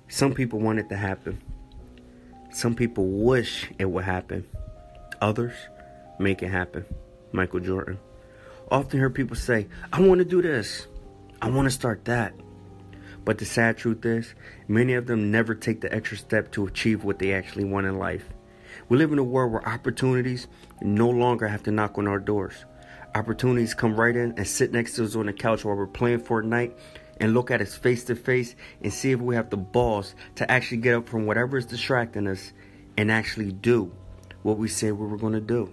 Some people want it to happen. Some people wish it would happen. Others make it happen. Michael Jordan. Often hear people say, I want to do this. I want to start that. But the sad truth is, many of them never take the extra step to achieve what they actually want in life. We live in a world where opportunities no longer have to knock on our doors. Opportunities come right in and sit next to us on the couch while we're playing Fortnite and look at us face to face and see if we have the balls to actually get up from whatever is distracting us and actually do what we said we were going to do.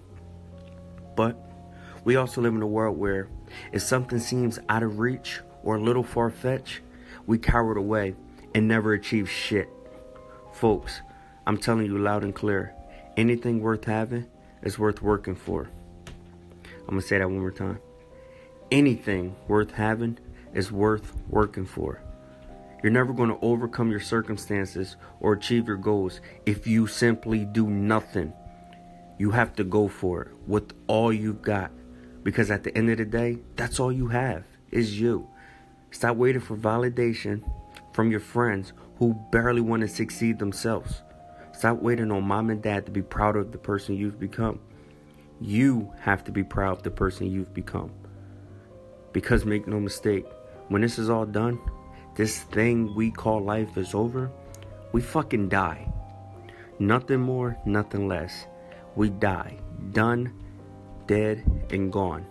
But we also live in a world where if something seems out of reach or a little far-fetched, we cower it away and never achieve shit. Folks, I'm telling you loud and clear, anything worth having is worth working for. I'm going to say that one more time. Anything worth having is worth working for. You're never going to overcome your circumstances or achieve your goals if you simply do nothing. You have to go for it with all you've got. Because at the end of the day, that's all you have is you. Stop waiting for validation from your friends who barely want to succeed themselves. Stop waiting on mom and dad to be proud of the person you've become. You have to be proud of the person you've become. Because make no mistake, when this is all done, this thing we call life is over, we fucking die. Nothing more, nothing less. We die. Done, dead, and gone.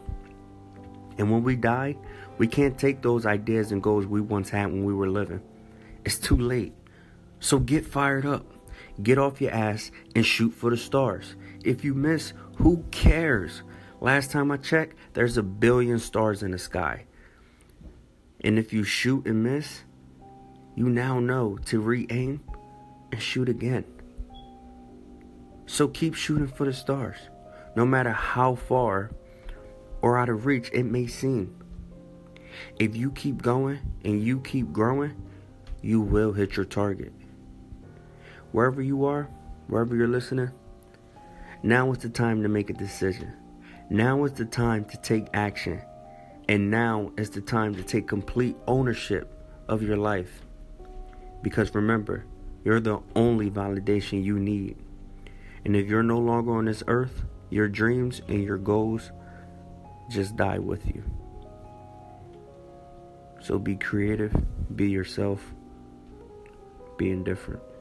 And when we die, we can't take those ideas and goals we once had when we were living. It's too late. So get fired up. Get off your ass and shoot for the stars. If you miss, who cares? Last time I checked, there's 1 billion stars in the sky. And if you shoot and miss, you now know to re-aim and shoot again. So keep shooting for the stars, no matter how far or out of reach it may seem. If you keep going and you keep growing, you will hit your target. Wherever you are, wherever you're listening, now is the time to make a decision. Now is the time to take action. And now is the time to take complete ownership of your life. Because remember, you're the only validation you need. And if you're no longer on this earth, your dreams and your goals just die with you. So be creative, be yourself, be indifferent.